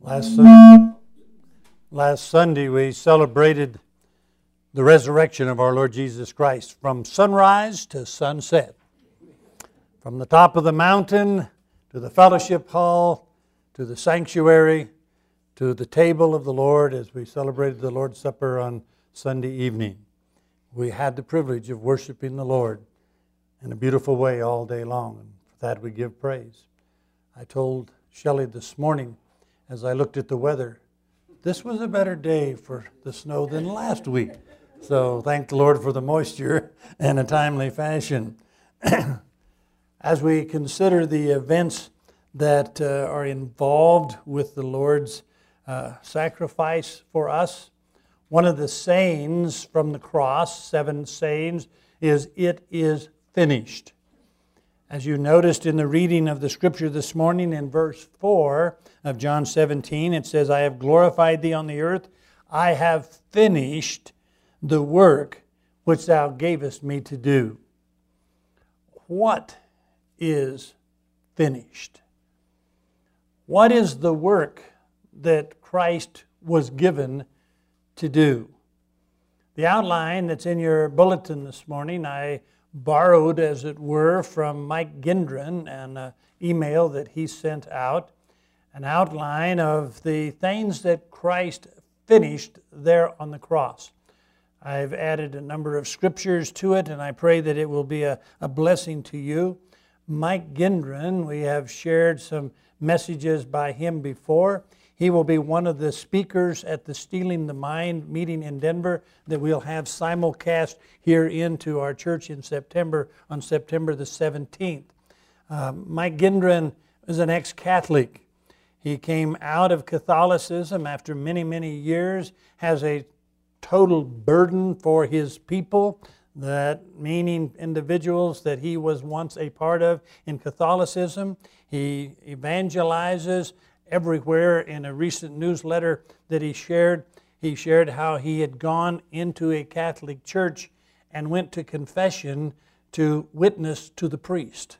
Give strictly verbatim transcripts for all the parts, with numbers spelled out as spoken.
Last, Sun- last Sunday we celebrated the resurrection of our Lord Jesus Christ from sunrise to sunset. From the top of the mountain to the fellowship hall to the sanctuary to the table of the Lord as we celebrated the Lord's Supper on Sunday evening. We had the privilege of worshiping the Lord in a beautiful way all day long, and for that we give praise. I told Shelley this morning as I looked at the weather, this was a better day for the snow than last week. So thank the Lord for the moisture in a timely fashion. As we consider the events that uh, are involved with the Lord's uh, sacrifice for us, one of the sayings from the cross, seven sayings, is, "It is finished." As you noticed in the reading of the scripture this morning in verse four of John seventeen, it says, "I have glorified thee on the earth. I have finished the work which thou gavest me to do." What is finished? What is the work that Christ was given to do? The outline that's in your bulletin this morning, I borrowed, as it were, from Mike Gindren, an email that he sent out, an outline of the things that Christ finished there on the cross. I've added a number of scriptures to it, and I pray that it will be a, a blessing to you. Mike Gindren, we have shared some messages by him before. He will be one of the speakers at the Stealing the Mind meeting in Denver that we'll have simulcast here into our church in September, on September the seventeenth. Uh, Mike Gindren is an ex-Catholic. He came out of Catholicism after many, many years, has a total burden for his people, that meaning individuals that he was once a part of in Catholicism. He evangelizes everywhere. In a recent newsletter that he shared, he shared how he had gone into a Catholic church and went to confession to witness to the priest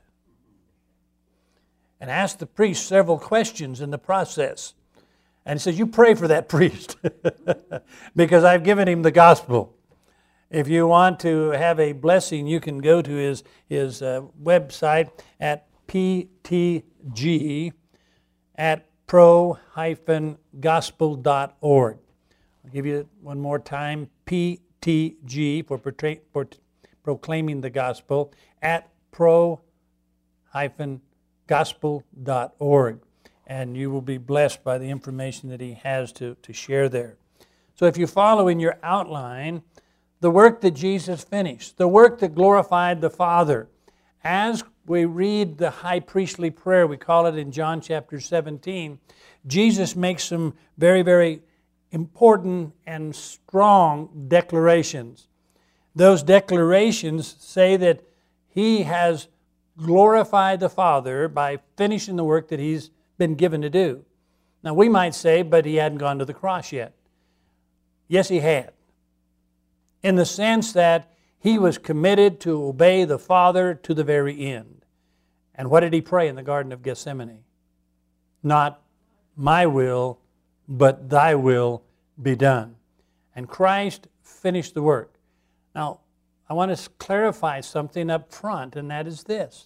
and asked the priest several questions in the process. And he says, "You pray for that priest because I've given him the gospel." If you want to have a blessing, you can go to his, his uh, website at p t g at pro dash gospel dot org. I'll give you it one more time, P T G for, portray, for proclaiming the gospel, at pro dash gospel dot org. And you will be blessed by the information that he has to, to share there. So if you follow in your outline, the work that Jesus finished, the work that glorified the Father, as we read the high priestly prayer, we call it in John chapter seventeen, Jesus makes some very, very important and strong declarations. Those declarations say that he has glorified the Father by finishing the work that he's been given to do. Now we might say, but he hadn't gone to the cross yet. Yes, he had. In the sense that he was committed to obey the Father to the very end. And what did he pray in the Garden of Gethsemane? Not my will, but thy will be done. And Christ finished the work. Now, I want to clarify something up front, and that is this.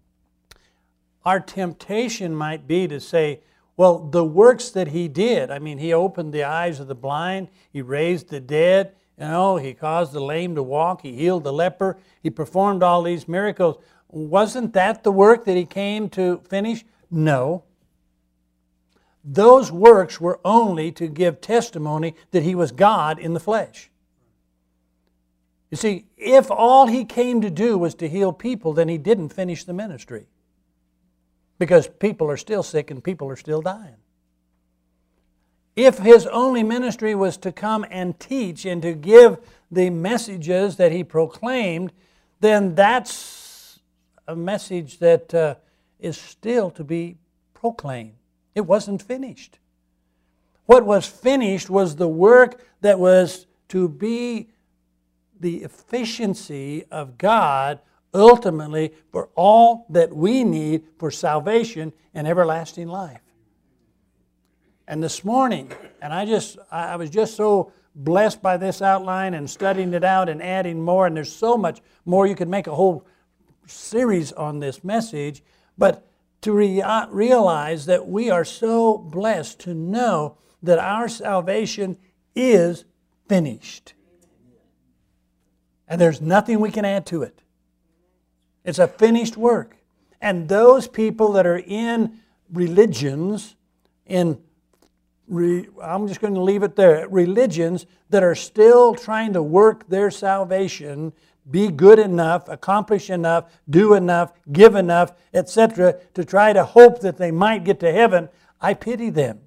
Our temptation might be to say, well, the works that he did, I mean, he opened the eyes of the blind, he raised the dead, you know, he caused the lame to walk, he healed the leper, he performed all these miracles. Wasn't that the work that he came to finish? No. Those works were only to give testimony that he was God in the flesh. You see, if all he came to do was to heal people, then he didn't finish the ministry. Because people are still sick and people are still dying. If his only ministry was to come and teach and to give the messages that he proclaimed, then that's a message that uh, is still to be proclaimed. It wasn't finished. What was finished was the work that was to be the efficiency of God ultimately for all that we need for salvation and everlasting life. And this morning, and I just, I was just so blessed by this outline and studying it out and adding more, and there's so much more. You could make a whole series on this message, but to re- realize that we are so blessed to know that our salvation is finished. And there's nothing we can add to it. It's a finished work. And those people that are in religions, in re, I'm just going to leave it there, religions that are still trying to work their salvation, be good enough, accomplish enough, do enough, give enough, et cetera, to try to hope that they might get to heaven, I pity them.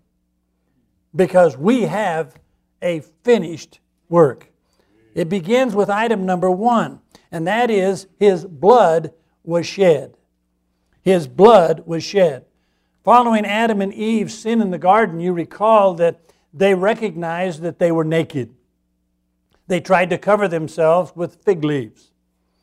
Because we have a finished work. It begins with item number one, and that is His blood was shed. His blood was shed. Following Adam and Eve's sin in the garden, you recall that they recognized that they were naked. They tried to cover themselves with fig leaves.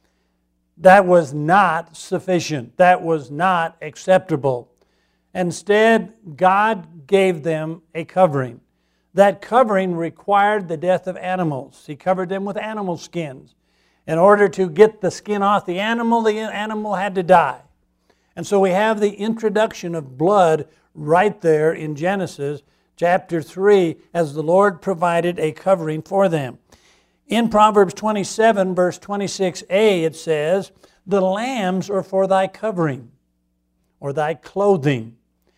That was not sufficient. That was not acceptable. Instead, God gave them a covering. That covering required the death of animals. He covered them with animal skins. In order to get the skin off the animal, the animal had to die. And so we have the introduction of blood right there in Genesis chapter three, as the Lord provided a covering for them. In Proverbs twenty-seven, verse twenty-six a, it says, "The lambs are for thy covering," or thy clothing.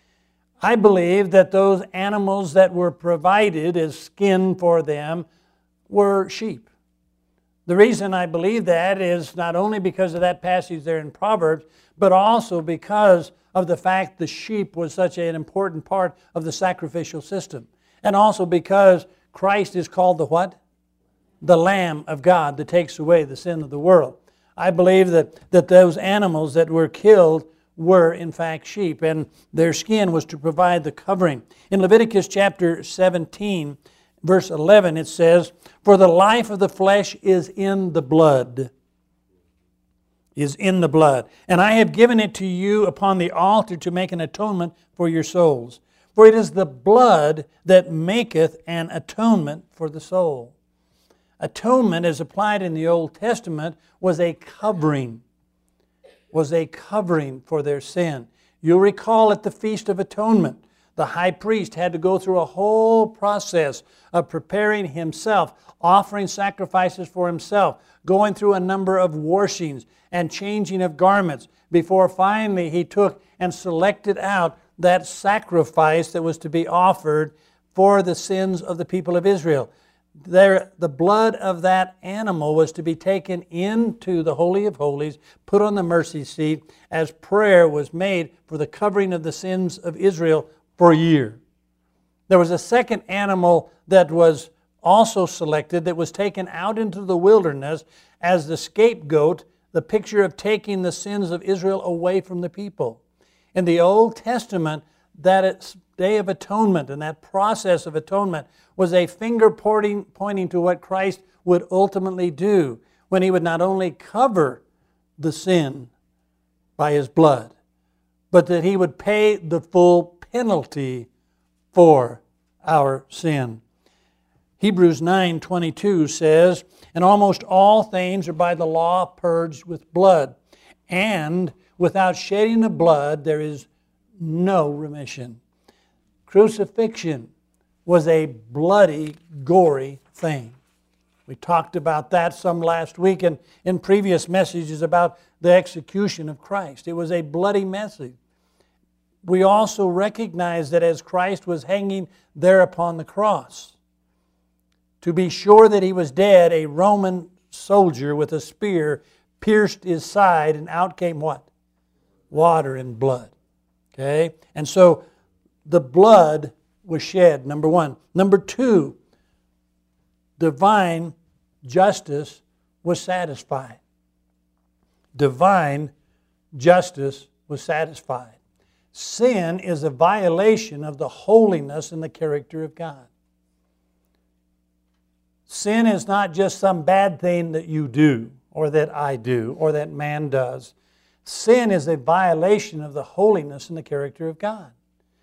I believe that those animals that were provided as skin for them were sheep. The reason I believe that is not only because of that passage there in Proverbs, but also because of the fact the sheep was such an important part of the sacrificial system. And also because Christ is called the what? The Lamb of God that takes away the sin of the world. I believe that, that those animals that were killed were in fact sheep, and their skin was to provide the covering. In Leviticus chapter seventeen, verse eleven, it says, "For the life of the flesh is in the blood." Is in the blood. "And I have given it to you upon the altar to make an atonement for your souls. For it is the blood that maketh an atonement for the soul." Atonement, as applied in the Old Testament, was a covering. was a covering for their sin. You'll recall at the Feast of Atonement, the high priest had to go through a whole process of preparing himself, offering sacrifices for himself, going through a number of washings and changing of garments, before finally he took and selected out that sacrifice that was to be offered for the sins of the people of Israel. There, the blood of that animal was to be taken into the Holy of Holies, put on the mercy seat, as prayer was made for the covering of the sins of Israel for a year. There was a second animal that was also selected that was taken out into the wilderness as the scapegoat, the picture of taking the sins of Israel away from the people. In the Old Testament, that Day of Atonement and that process of atonement was a finger pointing, pointing to what Christ would ultimately do when He would not only cover the sin by His blood, but that He would pay the full penalty for our sin. Hebrews nine twenty-two says, "And almost all things are by the law purged with blood, and without shedding of blood there is no remission." Crucifixion was a bloody, gory thing. We talked about that some last week and in previous messages about the execution of Christ. It was a bloody message. We also recognize that as Christ was hanging there upon the cross, to be sure that He was dead, a Roman soldier with a spear pierced His side, and out came what? Water and blood. Okay? And so the blood was shed, number one. Number two, divine justice was satisfied. Divine justice was satisfied. Sin is a violation of the holiness and the character of God. Sin is not just some bad thing that you do, or that I do, or that man does. Sin is a violation of the holiness and the character of God.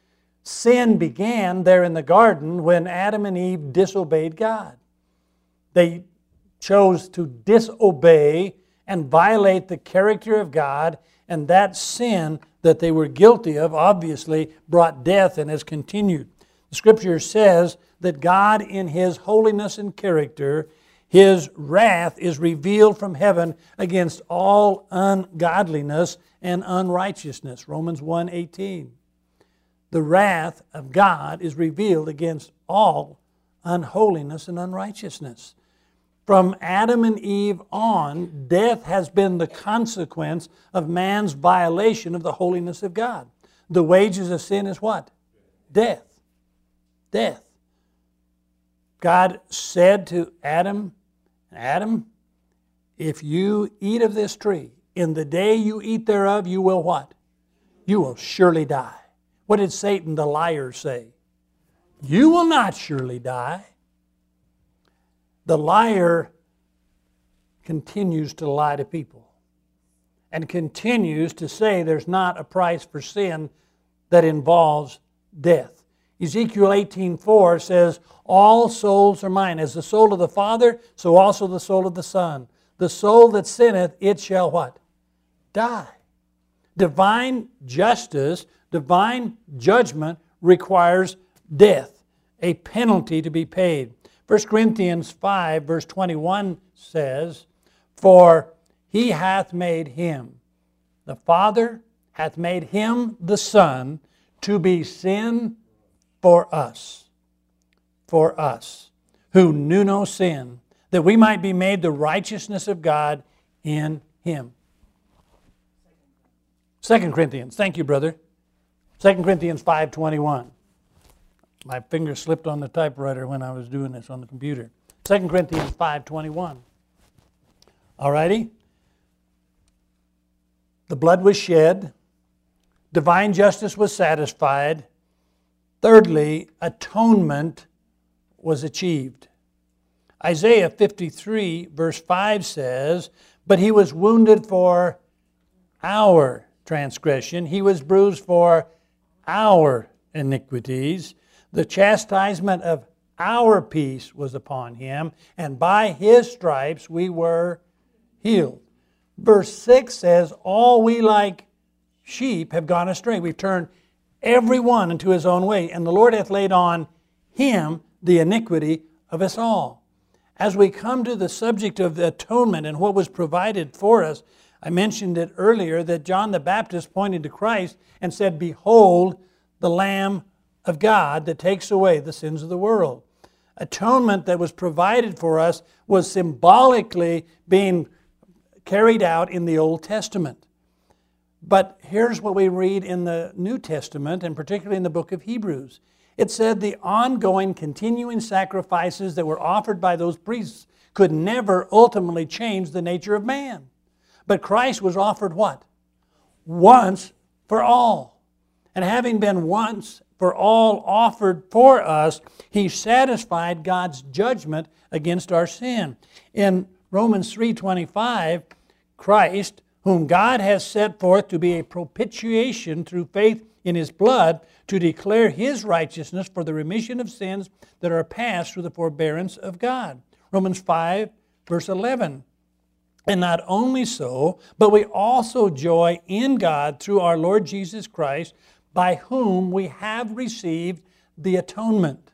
sin began there in the garden when Adam and Eve disobeyed God. They chose to disobey and violate the character of God, and that sin that they were guilty of obviously brought death and has continued. The Scripture says that God, in His holiness and character, His wrath is revealed from heaven against all ungodliness and unrighteousness. Romans one eighteen. The wrath of God is revealed against all unholiness and unrighteousness. From Adam and Eve on, death has been the consequence of man's violation of the holiness of God. The wages of sin is what? Death. Death. God said to Adam, Adam, if you eat of this tree, in the day you eat thereof, you will what? You will surely die. What did Satan, the liar, say? You will not surely die. The liar continues to lie to people and continues to say there's not a price for sin that involves death. Ezekiel eighteen four says, all souls are mine. As the soul of the Father, so also the soul of the Son. The soul that sinneth, it shall what? Die. Divine justice, divine judgment requires death, a penalty to be paid. First Corinthians five verse twenty-one says, for He hath made Him, the Father hath made Him, the Son, to be sin for us, for us, who knew no sin, that we might be made the righteousness of God in Him. Second Corinthians, thank you, brother. Second Corinthians five twenty-one. My finger slipped on the typewriter when I was doing this on the computer. Second Corinthians five twenty-one. All righty? The blood was shed. Divine justice was satisfied. Thirdly, atonement was achieved. Isaiah fifty-three verse five says, but He was wounded for our transgression. He was bruised for our iniquities. The chastisement of our peace was upon Him, and by His stripes we were healed. Verse six says, all we like sheep have gone astray. We've turned every one into his own way, and the Lord hath laid on Him the iniquity of us all. As we come to the subject of the atonement and what was provided for us, I mentioned it earlier that John the Baptist pointed to Christ and said, behold, the Lamb of God that takes away the sins of the world. Atonement that was provided for us was symbolically being carried out in the Old Testament. But here's what we read in the New Testament, and particularly in the book of Hebrews. It said the ongoing, continuing sacrifices that were offered by those priests could never ultimately change the nature of man. But Christ was offered what? Once for all. And having been once for all offered for us, He satisfied God's judgment against our sin. In Romans three twenty-five, Christ, whom God has set forth to be a propitiation through faith in His blood, to declare His righteousness for the remission of sins that are past through the forbearance of God. Romans five, verse eleven. And not only so, but we also joy in God through our Lord Jesus Christ, by whom we have received the atonement.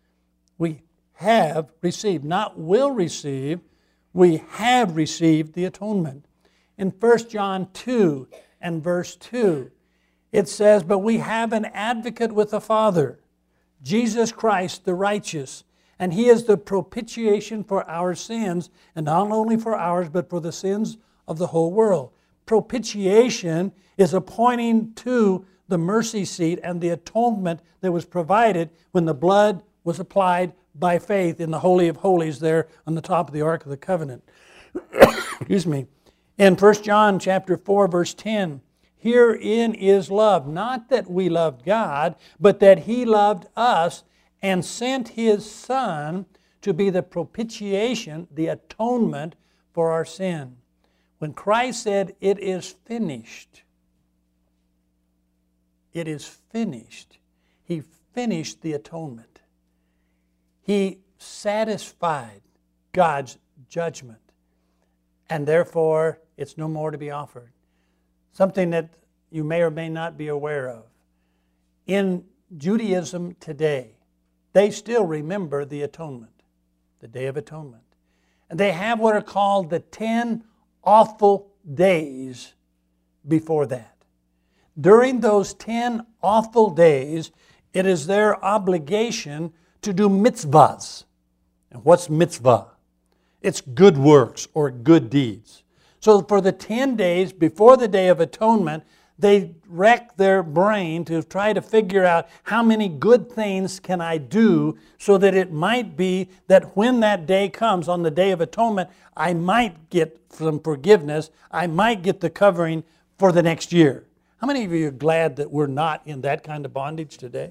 We have received, not will receive, we have received the atonement. In First John two and verse two, it says, but we have an advocate with the Father, Jesus Christ the righteous, and He is the propitiation for our sins, and not only for ours, but for the sins of the whole world. Propitiation is a pointing to the mercy seat and the atonement that was provided when the blood was applied by faith in the Holy of Holies there on the top of the Ark of the Covenant. Excuse me. In First John chapter four, verse ten, herein is love, not that we loved God, but that He loved us and sent His Son to be the propitiation, the atonement for our sin. When Christ said, it is finished, it is finished, He finished the atonement. He satisfied God's judgment. And therefore, it's no more to be offered. Something that you may or may not be aware of. In Judaism today, they still remember the atonement, the Day of Atonement. And they have what are called the ten awful days before that. During those ten awful days, it is their obligation to do mitzvahs. And what's mitzvah? It's good works or good deeds. So for the ten days before the Day of Atonement, they wreck their brain to try to figure out how many good things can I do so that it might be that when that day comes on the Day of Atonement, I might get some forgiveness. I might get the covering for the next year. How many of you are glad that we're not in that kind of bondage today?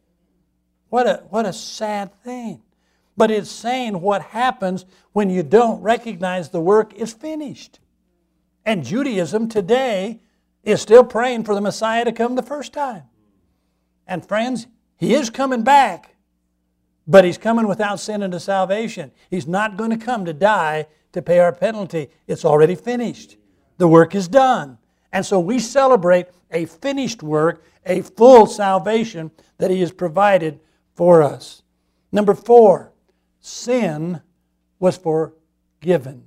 What a, what a sad thing. But it's saying what happens when you don't recognize the work is finished. And Judaism today is still praying for the Messiah to come the first time. And friends, He is coming back, but He's coming without sin into salvation. He's not going to come to die to pay our penalty. It's already finished. The work is done. And so we celebrate a finished work, a full salvation that He has provided for us. Number four, sin was forgiven.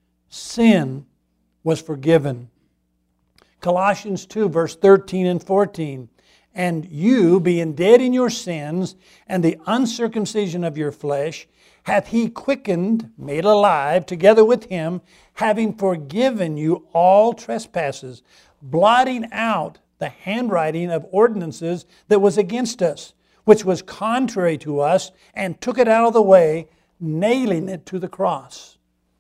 Sin was forgiven. Colossians two, verse thirteen and fourteen. And you, being dead in your sins, and the uncircumcision of your flesh, hath He quickened, made alive, together with Him, having forgiven you all trespasses, blotting out the handwriting of ordinances that was against us, which was contrary to us, and took it out of the way, nailing it to the cross.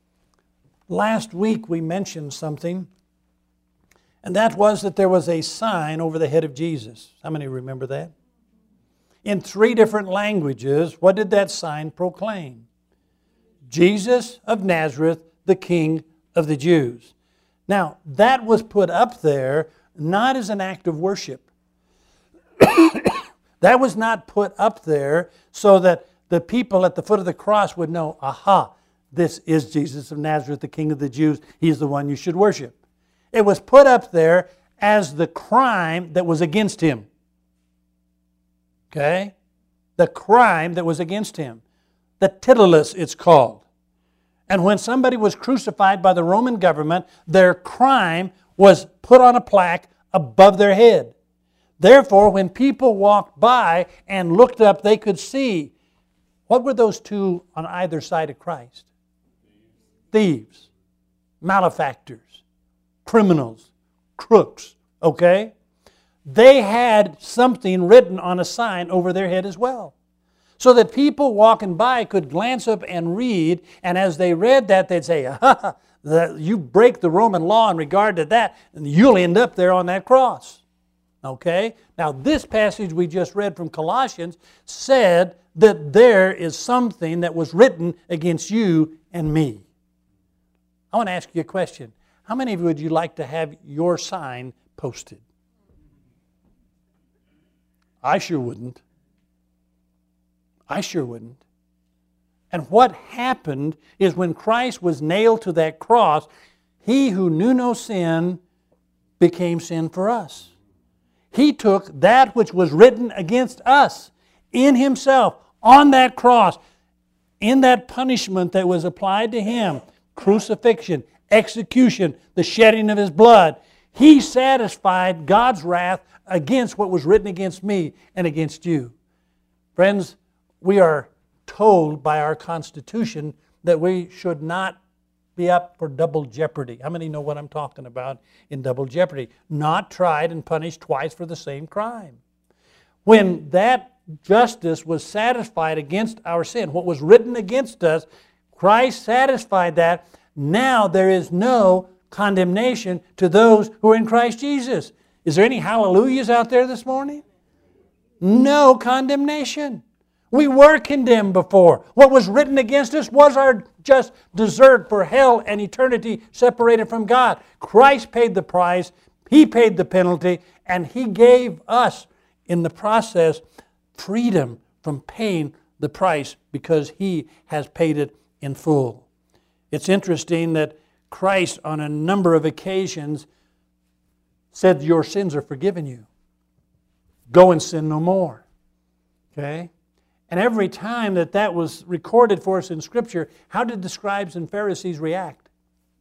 Last week we mentioned something, and that was that there was a sign over the head of Jesus. How many remember that? In three different languages, what did that sign proclaim? Jesus of Nazareth, the King of the Jews. Now, that was put up there not as an act of worship. That was not put up there so that the people at the foot of the cross would know, aha, this is Jesus of Nazareth, the King of the Jews. He's the one you should worship. It was put up there as the crime that was against Him. Okay? The crime that was against Him. The titulus, it's called. And when somebody was crucified by the Roman government, their crime was put on a plaque above their head. Therefore, when people walked by and looked up, they could see, what were those two on either side of Christ? Thieves, malefactors, criminals, crooks, okay? They had something written on a sign over their head as well. So that people walking by could glance up and read, and as they read that, they'd say, ha, ha, you break the Roman law in regard to that, and you'll end up there on that cross. Okay? Now, this passage we just read from Colossians said that there is something that was written against you and me. I want to ask you a question. How many of you would you like to have your sign posted? I sure wouldn't. I sure wouldn't. And what happened is when Christ was nailed to that cross, He who knew no sin became sin for us. He took that which was written against us in Himself on that cross, in that punishment that was applied to Him, crucifixion, execution, the shedding of His blood. He satisfied God's wrath against what was written against me and against you. Friends, we are told by our Constitution that we should not be up for double jeopardy. How many know what I'm talking about in double jeopardy? Not tried and punished twice for the same crime. When that justice was satisfied against our sin, what was written against us, Christ satisfied that. Now there is no condemnation to those who are in Christ Jesus. Is there any hallelujahs out there this morning? No condemnation. We were condemned before. What was written against us was our just desert for hell and eternity separated from God. Christ paid the price, He paid the penalty, and He gave us in the process freedom from paying the price because He has paid it in full. It's interesting that Christ on a number of occasions said, your sins are forgiven you. Go and sin no more. Okay? And every time that that was recorded for us in Scripture, how did the scribes and Pharisees react?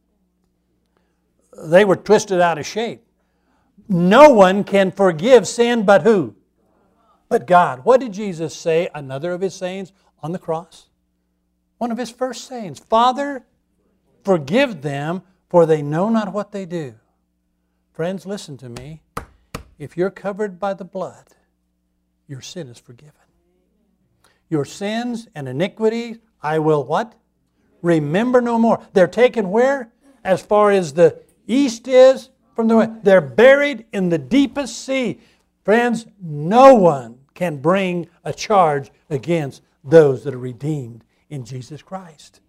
They were twisted out of shape. No one can forgive sin but who? But God. What did Jesus say? Another of His sayings on the cross. One of His first sayings. Father, forgive them, for they know not what they do. Friends, listen to me. If you're covered by the blood, your sin is forgiven. Your sins and iniquities, I will what? Remember no more. They're taken where? As far as the east is from the west. They're buried in the deepest sea. Friends, no one can bring a charge against those that are redeemed in Jesus Christ.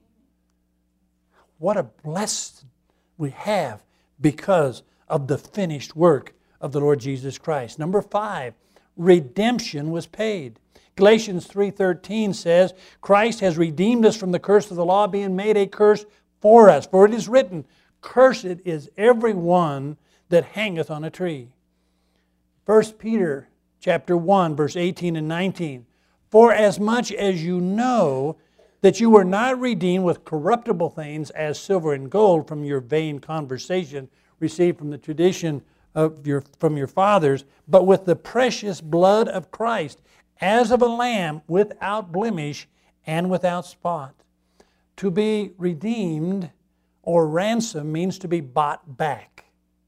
What a blessing we have because of the finished work of the Lord Jesus Christ. Number five, redemption was paid. Galatians three thirteen says, Christ has redeemed us from the curse of the law, being made a curse for us. For it is written, cursed is every one that hangeth on a tree. First Peter chapter one, verse eighteen and nineteen. For as much as you know that you were not redeemed with corruptible things as silver and gold from your vain conversation received from the tradition of your, from your fathers, but with the precious blood of Christ, as of a lamb without blemish and without spot. To be redeemed or ransom means to be bought back.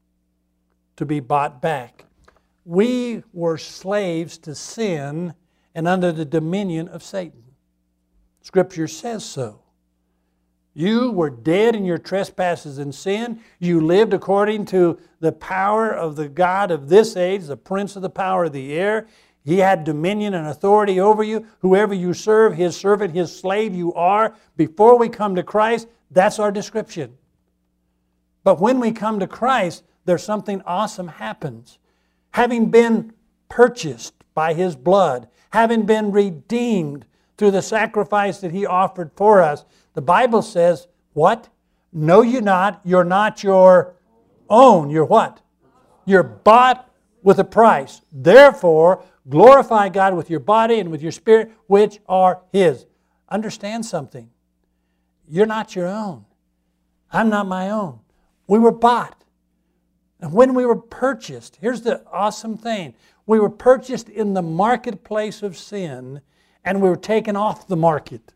To be bought back. We were slaves to sin and under the dominion of Satan. Scripture says so. You were dead in your trespasses and sin. You lived according to the power of the God of this age, the prince of the power of the air. He had dominion and authority over you. Whoever you serve, His servant, His slave you are. Before we come to Christ, that's our description. But when we come to Christ, there's something awesome happens. Having been purchased by His blood, having been redeemed through the sacrifice that He offered for us, the Bible says, what? Know you not, you're not your own. You're what? You're bought with a price. Therefore, glorify God with your body and with your spirit, which are His. Understand something. You're not your own. I'm not my own. We were bought. And when we were purchased, here's the awesome thing. We were purchased in the marketplace of sin, and we were taken off the market.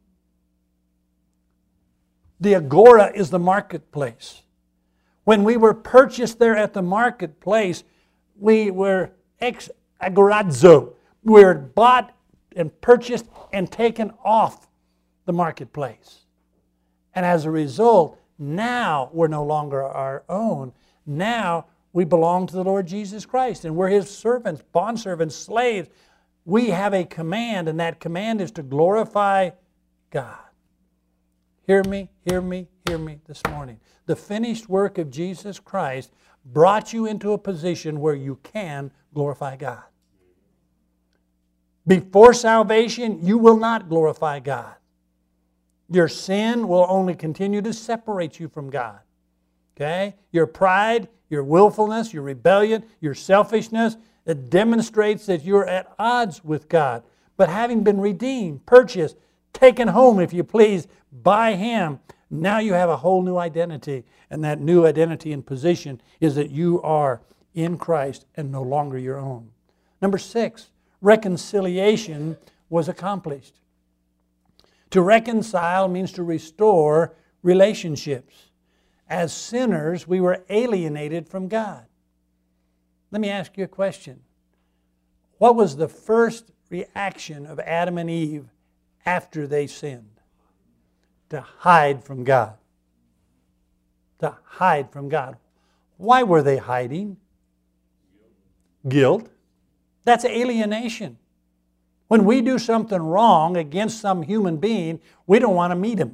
The agora is the marketplace. When we were purchased there at the marketplace, we were ex agorazo. We were bought and purchased and taken off the marketplace. And as a result, now we're no longer our own. Now we belong to the Lord Jesus Christ, and we're His servants, bondservants, slaves. We have a command, and that command is to glorify God. Hear me, hear me, hear me this morning. The finished work of Jesus Christ brought you into a position where you can glorify God. Before salvation, you will not glorify God. Your sin will only continue to separate you from God. Okay? Your pride, your willfulness, your rebellion, your selfishness, it demonstrates that you're at odds with God. But having been redeemed, purchased, taken home, if you please, by Him, now you have a whole new identity. And that new identity and position is that you are in Christ and no longer your own. Number six, reconciliation was accomplished. To reconcile means to restore relationships. As sinners, we were alienated from God. Let me ask you a question. What was the first reaction of Adam and Eve after they sinned? To hide from God. To hide from God. Why were they hiding? Guilt. That's alienation. When we do something wrong against some human being, we don't want to meet him.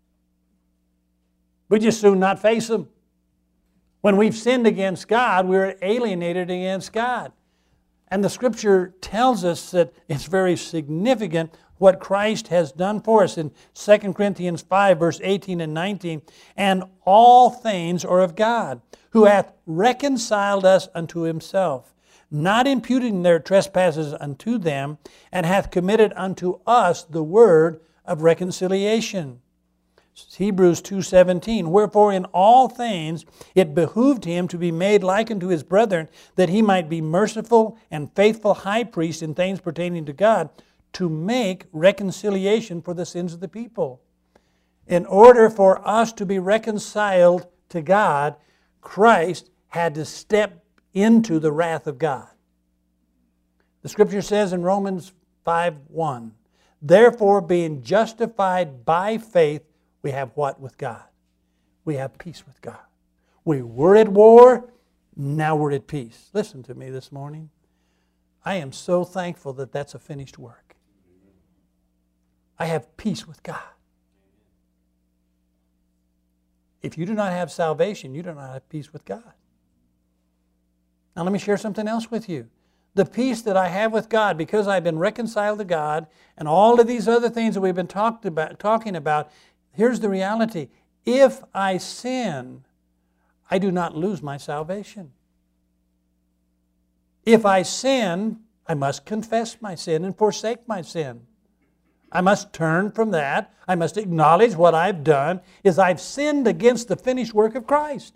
We just soon not face him. When we've sinned against God, we're alienated against God. And the Scripture tells us that it's very significant what Christ has done for us in Second Corinthians five, verse eighteen and nineteen. And all things are of God, who hath reconciled us unto Himself, not imputing their trespasses unto them, and hath committed unto us the word of reconciliation. Hebrews two seventeen, wherefore in all things it behooved Him to be made like unto His brethren, that He might be merciful and faithful high priest in things pertaining to God, to make reconciliation for the sins of the people. In order for us to be reconciled to God, Christ had to step into the wrath of God. The Scripture says in Romans five one, therefore being justified by faith, we have what with God? We have peace with God. We were at war, now we're at peace. Listen to me this morning. I am so thankful that that's a finished work. I have peace with God. If you do not have salvation, you do not have peace with God. Now let me share something else with you. The peace that I have with God, because I've been reconciled to God, and all of these other things that we've been talked about, talking about, here's the reality. If I sin, I do not lose my salvation. If I sin, I must confess my sin and forsake my sin. I must turn from that. I must acknowledge what I've done is I've sinned against the finished work of Christ.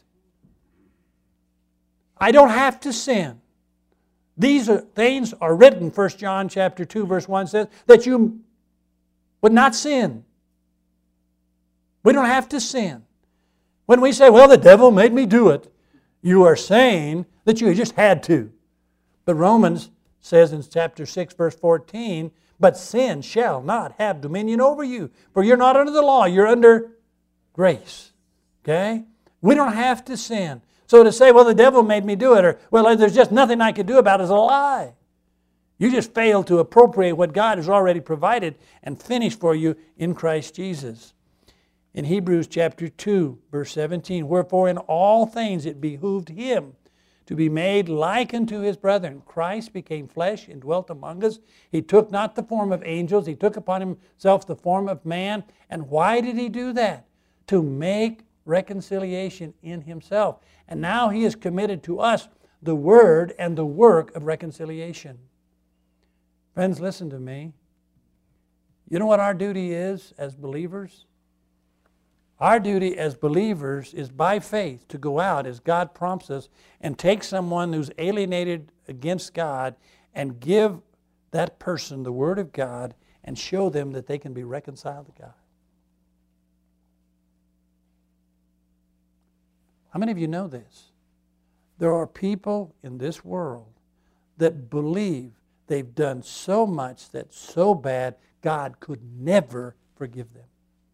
I don't have to sin. These are, things are written, First John chapter two, verse one says, that you would not sin. We don't have to sin. When we say, well, the devil made me do it, you are saying that you just had to. But Romans says in chapter six, verse fourteen, but sin shall not have dominion over you, for you're not under the law, you're under grace. Okay? We don't have to sin. So to say, well, the devil made me do it, or, well, there's just nothing I could do about it is a lie. You just fail to appropriate what God has already provided and finished for you in Christ Jesus. In Hebrews chapter two, verse seventeen, wherefore in all things it behooved Him to be made like unto His brethren. Christ became flesh and dwelt among us. He took not the form of angels. He took upon Himself the form of man. And why did He do that? To make reconciliation in Himself. And now He has committed to us the word and the work of reconciliation. Friends, listen to me. You know what our duty is as believers? Our duty as believers is by faith to go out as God prompts us and take someone who's alienated against God and give that person the Word of God and show them that they can be reconciled to God. How many of you know this? There are people in this world that believe they've done so much that's so bad God could never forgive them.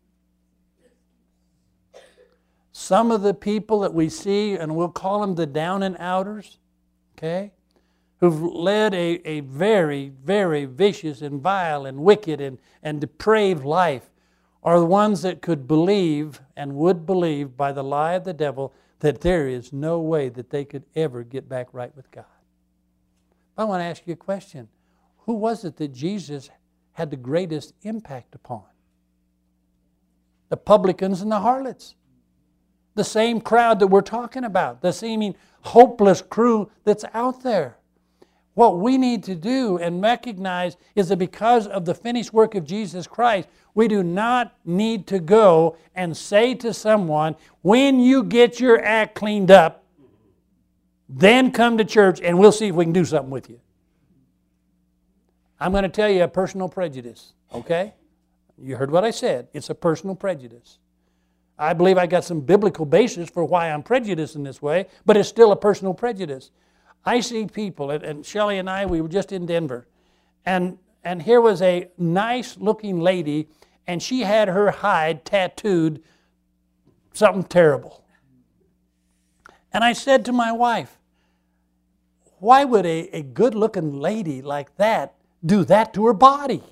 Some of the people that we see, and we'll call them the down and outers, okay, who've led a, a very, very vicious and vile and wicked and, and depraved life, are the ones that could believe and would believe by the lie of the devil that there is no way that they could ever get back right with God. I want to ask you a question. Who was it that Jesus had the greatest impact upon? The publicans and the harlots. The same crowd that we're talking about, the seeming hopeless crew that's out there. What we need to do and recognize is that because of the finished work of Jesus Christ, we do not need to go and say to someone, when you get your act cleaned up, then come to church and we'll see if we can do something with you. I'm going to tell you a personal prejudice, okay? You heard what I said. It's a personal prejudice. I believe I got some biblical basis for why I'm prejudiced in this way, but it's still a personal prejudice. I see people, and, and Shelley and I, we were just in Denver, and, and here was a nice-looking lady, and she had her hide tattooed something terrible. And I said to my wife, why would a, a good-looking lady like that do that to her body?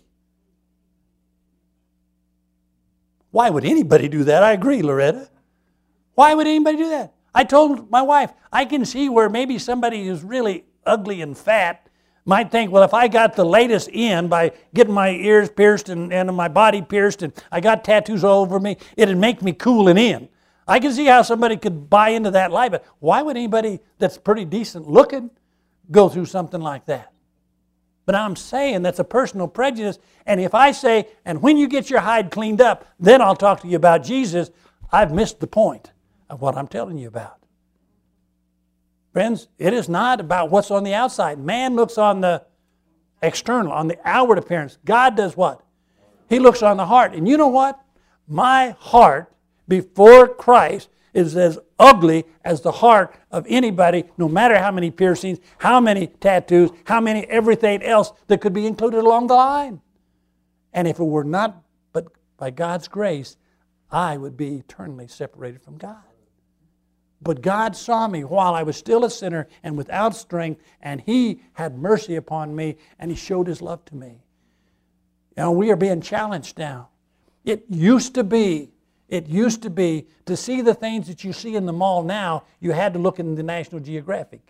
Why would anybody do that? I agree, Loretta. Why would anybody do that? I told my wife, I can see where maybe somebody who's really ugly and fat Might think, well, if I got the latest in by getting my ears pierced and, and my body pierced and I got tattoos all over me, it'd make me cool and in. I can see how somebody could buy into that lie, but why would anybody that's pretty decent looking go through something like that? But I'm saying that's a personal prejudice, and if I say, and when you get your hide cleaned up, then I'll talk to you about Jesus, I've missed the point of what I'm telling you about. Friends, it is not about what's on the outside. Man looks on the external, on the outward appearance. God does what? He looks on the heart. And you know what? My heart before Christ is as ugly as the heart of anybody, no matter how many piercings, how many tattoos, how many everything else that could be included along the line. And if it were not but by God's grace, I would be eternally separated from God. But God saw me while I was still a sinner and without strength, and He had mercy upon me, and He showed His love to me. You know, we are being challenged now. It used to be, it used to be, to see the things that you see in the mall now, you had to look in the National Geographic.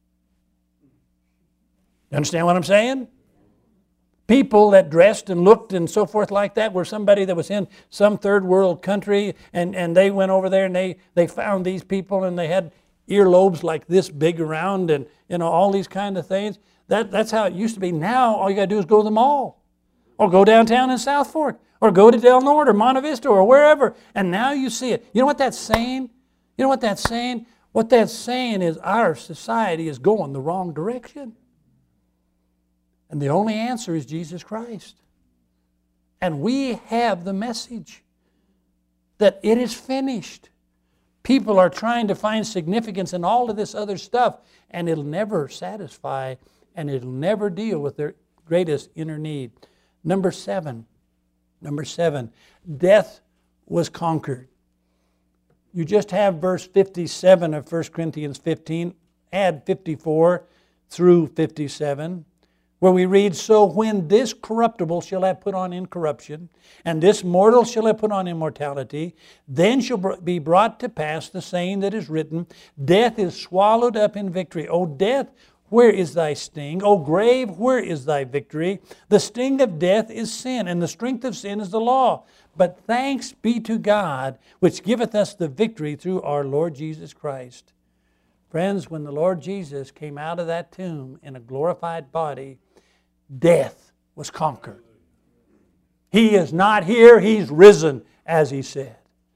You understand what I'm saying? People that dressed and looked and so forth like that were somebody that was in some third world country, and, and they went over there and they, they found these people and they had earlobes like this big around and you know all these kind of things. That, that's how it used to be. Now all you got to do is go to the mall or go downtown in South Fork or go to Del Norte or Monte Vista or wherever, and now you see it. You know what that's saying? You know what that's saying? What that's saying is our society is going the wrong direction. And the only answer is Jesus Christ. And we have the message that it is finished. People are trying to find significance in all of this other stuff, and it'll never satisfy, and it'll never deal with their greatest inner need. Number seven, number seven, death was conquered. You just have verse fifty-seven of First Corinthians fifteen, add fifty-four through fifty-seven. Where we read, so when this corruptible shall have put on incorruption, and this mortal shall have put on immortality, then shall be brought to pass the saying that is written, death is swallowed up in victory. O death, where is thy sting? O grave, where is thy victory? The sting of death is sin, and the strength of sin is the law. But thanks be to God, which giveth us the victory through our Lord Jesus Christ. Friends, when the Lord Jesus came out of that tomb in a glorified body, death was conquered. He is not here, He's risen, as He said.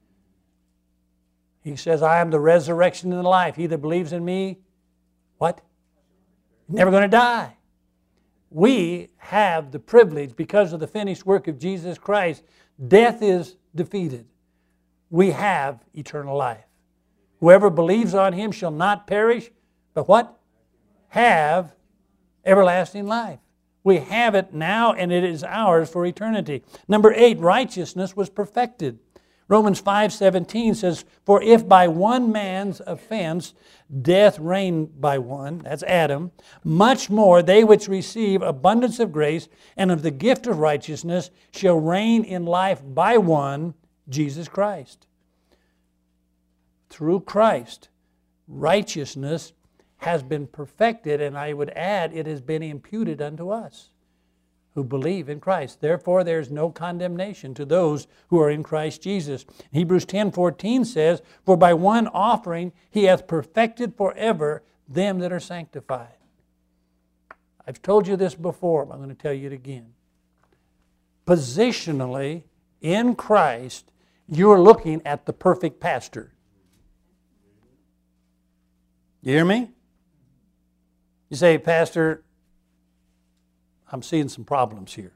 He says, I am the resurrection and the life. He that believes in me, what? Never going to die. We have the privilege, because of the finished work of Jesus Christ, death is defeated. We have eternal life. Whoever believes on Him shall not perish, but what? Have everlasting life. We have it now, and it is ours for eternity. Number eight, righteousness was perfected. Romans five seventeen says, for if by one man's offense death reigned by one, that's Adam, much more they which receive abundance of grace and of the gift of righteousness shall reign in life by one, Jesus Christ. Through Christ, righteousness has been perfected, and I would add, it has been imputed unto us who believe in Christ. Therefore, there is no condemnation to those who are in Christ Jesus. Hebrews ten fourteen says, for by one offering He hath perfected forever them that are sanctified. I've told you this before, but I'm going to tell you it again. Positionally, in Christ, you're looking at the perfect pastor. You hear me? You say, Pastor, I'm seeing some problems here.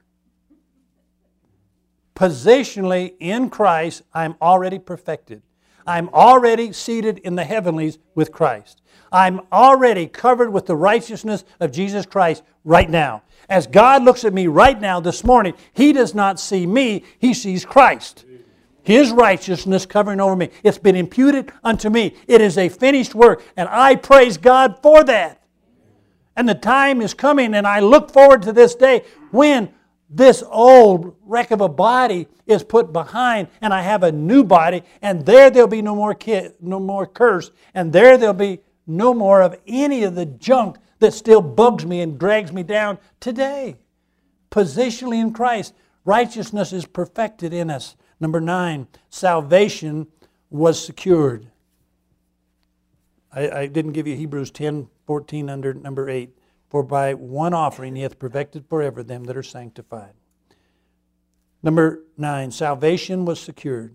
Positionally, in Christ, I'm already perfected. I'm already seated in the heavenlies with Christ. I'm already covered with the righteousness of Jesus Christ right now. As God looks at me right now this morning, He does not see me, He sees Christ. His righteousness covering over me. It's been imputed unto me. It is a finished work, and I praise God for that. And the time is coming, and I look forward to this day when this old wreck of a body is put behind, and I have a new body, and there there'll be no more ki- no more curse, and there there'll be no more of any of the junk that still bugs me and drags me down today. Positionally in Christ, righteousness is perfected in us. Number nine, salvation was secured. I, I didn't give you Hebrews ten fourteen under number eight. For by one offering he hath perfected forever them that are sanctified. Number nine, salvation was secured.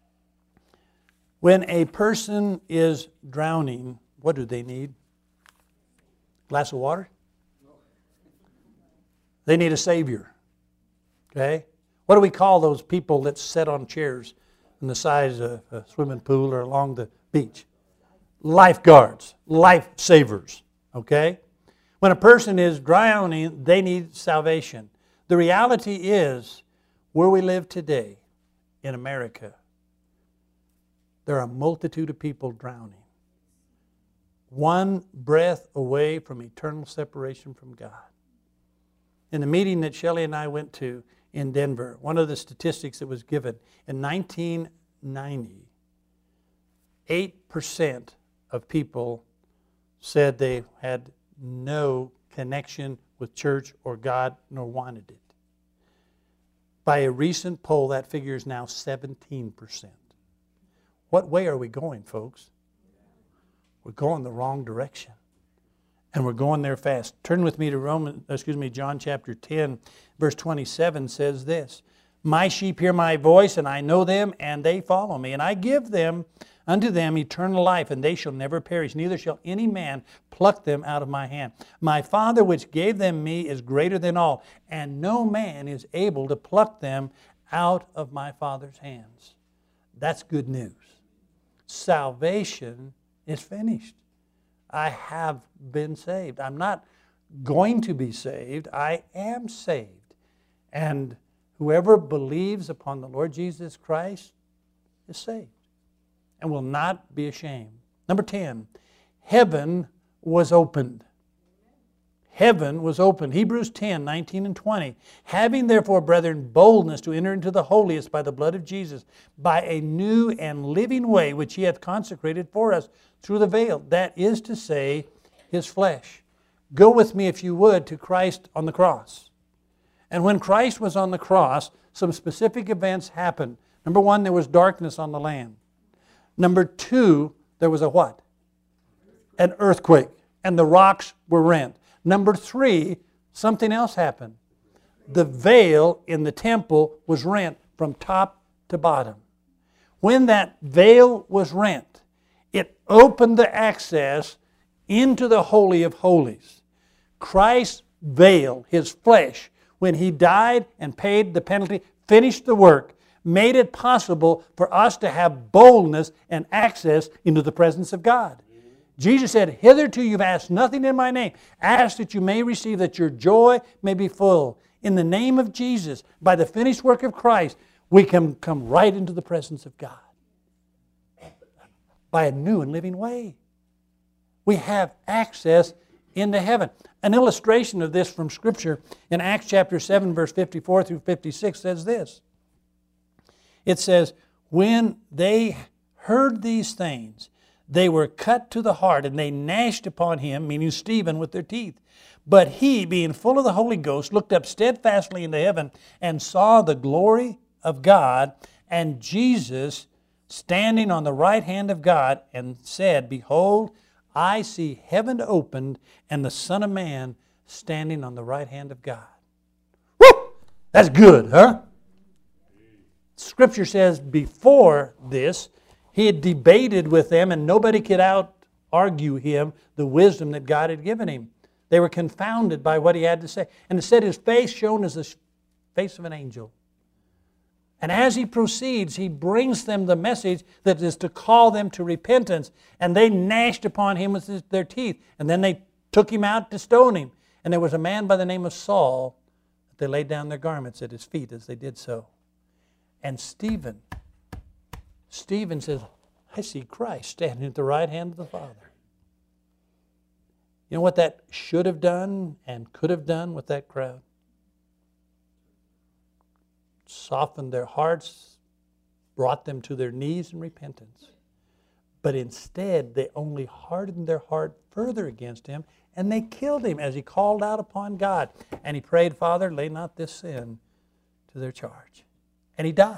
When a person is drowning, what do they need? Glass of water? They need a Savior. Okay? What do we call those people that sit on chairs on the sides of a swimming pool or along the beach? Lifeguards, lifesavers. Okay? When a person is drowning, they need salvation. The reality is, where we live today, in America, there are a multitude of people drowning. One breath away from eternal separation from God. In the meeting that Shelley and I went to in Denver, one of the statistics that was given, in nineteen ninety, eight percent of people said they had no connection with church or God nor wanted it. By a recent poll, that figure is now seventeen percent. What way are we going, folks? We're going the wrong direction. And we're going there fast. Turn with me to Roman, excuse me, John chapter ten, verse twenty-seven says this. My sheep hear my voice, and I know them, and they follow me. And I give them unto them eternal life, and they shall never perish, neither shall any man pluck them out of my hand. My Father which gave them me is greater than all, and no man is able to pluck them out of my Father's hands. That's good news. Salvation is finished. I have been saved. I'm not going to be saved. I am saved. And whoever believes upon the Lord Jesus Christ is saved and will not be ashamed. Number ten, heaven was opened. Heaven was opened. Hebrews ten, nineteen and twenty. Having therefore, brethren, boldness to enter into the holiest by the blood of Jesus, by a new and living way which he hath consecrated for us through the veil, that is to say, his flesh. Go with me, if you would, to Christ on the cross. And when Christ was on the cross, some specific events happened. Number one, there was darkness on the land. Number two, there was a what? An earthquake, and the rocks were rent. Number three, something else happened. The veil in the temple was rent from top to bottom. When that veil was rent, it opened the access into the Holy of Holies. Christ's veil, his flesh, when he died and paid the penalty, finished the work, made it possible for us to have boldness and access into the presence of God. Jesus said, hitherto you've asked nothing in my name. Ask that you may receive, that your joy may be full. In the name of Jesus, by the finished work of Christ, we can come right into the presence of God. By a new and living way. We have access into heaven. An illustration of this from Scripture in Acts chapter seven, verse fifty-four through fifty-six says this. It says, when they heard these things, they were cut to the heart, and they gnashed upon him, meaning Stephen, with their teeth. But he, being full of the Holy Ghost, looked up steadfastly into heaven and saw the glory of God and Jesus standing on the right hand of God, and said, behold, I see heaven opened and the Son of Man standing on the right hand of God. Woo! That's good, huh? Scripture says before this, he had debated with them, and nobody could out-argue him the wisdom that God had given him. They were confounded by what he had to say. And it said his face shone as the face of an angel. And as he proceeds, he brings them the message that is to call them to repentance. And they gnashed upon him with his, their teeth. And then they took him out to stone him. And there was a man by the name of Saul. They laid down their garments at his feet as they did so. And Stephen... Stephen says, I see Christ standing at the right hand of the Father. You know what that should have done and could have done with that crowd? Softened their hearts, brought them to their knees in repentance. But instead, they only hardened their heart further against him And they killed him as he called out upon God. And he prayed, Father, lay not this sin to their charge. And he died.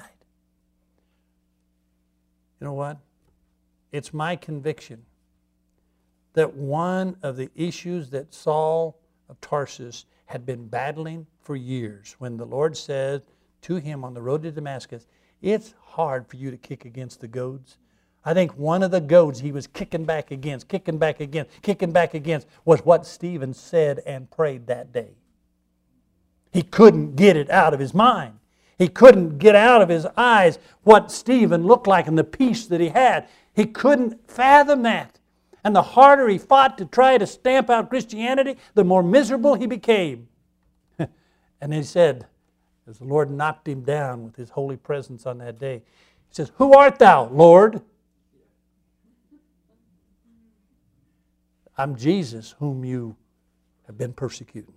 You know what? It's my conviction that one of the issues that Saul of Tarsus had been battling for years, when the Lord said to him on the road to Damascus, it's hard for you to kick against the goads. I think one of the goads he was kicking back against, kicking back against, kicking back against was what Stephen said and prayed that day. He couldn't get it out of his mind. He couldn't get out of his eyes what Stephen looked like and the peace that he had. He couldn't fathom that. And the harder he fought to try to stamp out Christianity, the more miserable he became. And he said, as the Lord knocked him down with his holy presence on that day, he says, who art thou, Lord? I'm Jesus whom you have been persecuting.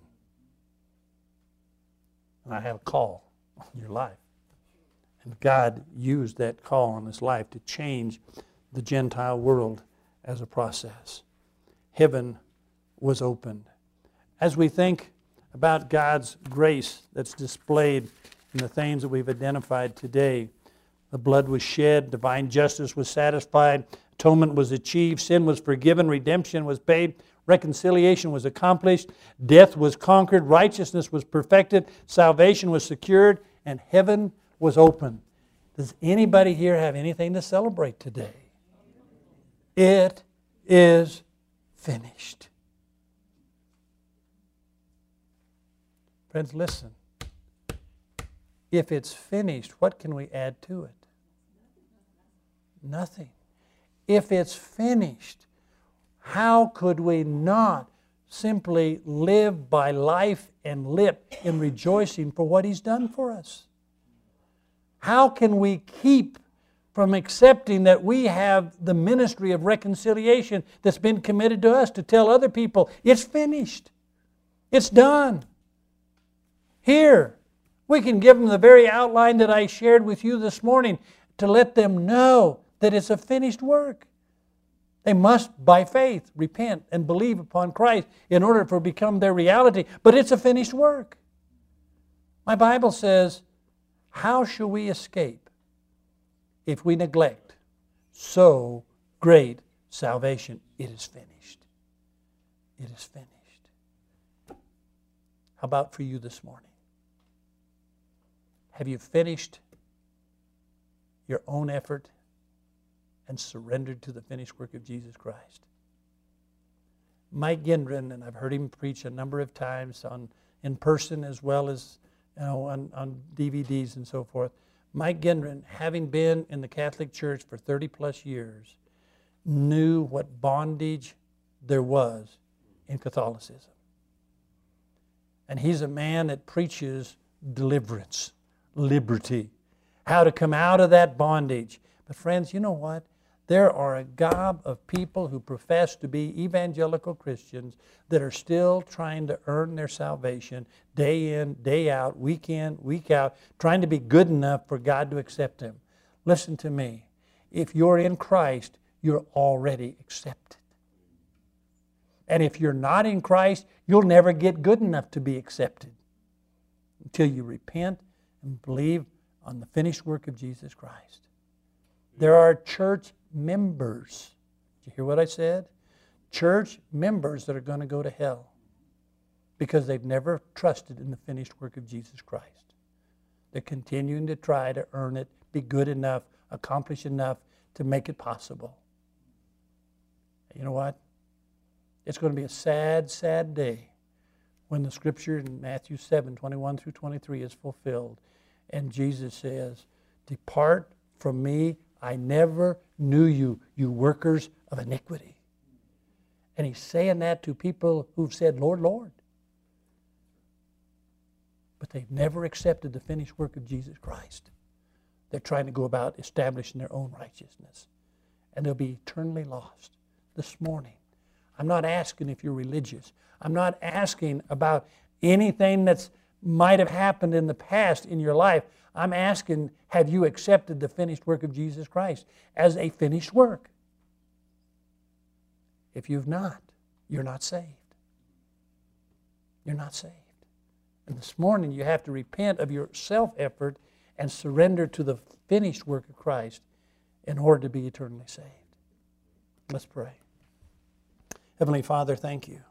And I have a call on your life. And God used that call on his life to change the Gentile world as a process. Heaven was opened. As we think about God's grace that's displayed in the things that we've identified today, the blood was shed, divine justice was satisfied, atonement was achieved, sin was forgiven, redemption was paid, reconciliation was accomplished, death was conquered, righteousness was perfected, salvation was secured, and heaven was open. Does anybody here have anything to celebrate today? It is finished. Friends, listen. If it's finished, what can we add to it? Nothing. If it's finished, how could we not simply live by life and lip in rejoicing for what He's done for us? How can we keep from accepting that we have the ministry of reconciliation that's been committed to us to tell other people, it's finished, it's done? Here, we can give them the very outline that I shared with you this morning to let them know that it's a finished work. They must, by faith, repent and believe upon Christ in order for it to become their reality. But it's a finished work. My Bible says, how shall we escape if we neglect so great salvation? It is finished. It is finished. How about for you this morning? Have you finished your own effort and surrendered to the finished work of Jesus Christ? Mike Gendron, and I've heard him preach a number of times on in person as well as you know, on, on D V Ds and so forth. Mike Gendron, having been in the Catholic Church for thirty plus years, knew what bondage there was in Catholicism. And he's a man that preaches deliverance, liberty, how to come out of that bondage. But friends, you know what? There are a gob of people who profess to be evangelical Christians that are still trying to earn their salvation day in, day out, week in, week out, trying to be good enough for God to accept them. Listen to me. If you're in Christ, you're already accepted. And if you're not in Christ, you'll never get good enough to be accepted until you repent and believe on the finished work of Jesus Christ. There are church members. Did you hear what I said? Church members that are going to go to hell because they've never trusted in the finished work of Jesus Christ. They're continuing to try to earn it, be good enough, accomplish enough to make it possible. You know what? It's going to be a sad, sad day when the scripture in Matthew seven, twenty-one through twenty-three is fulfilled. And Jesus says, depart from me, I never knew you, you workers of iniquity. And He's saying that to people who've said, Lord, Lord. But they've never accepted the finished work of Jesus Christ. They're trying to go about establishing their own righteousness. And they'll be eternally lost. This morning, I'm not asking if you're religious. I'm not asking about anything that's might have happened in the past in your life. I'm asking, have you accepted the finished work of Jesus Christ as a finished work? If you've not, you're not saved. you're not saved. And this morning you have to repent of your self-effort and surrender to the finished work of Christ in order to be eternally saved. Let's pray. Heavenly Father, thank you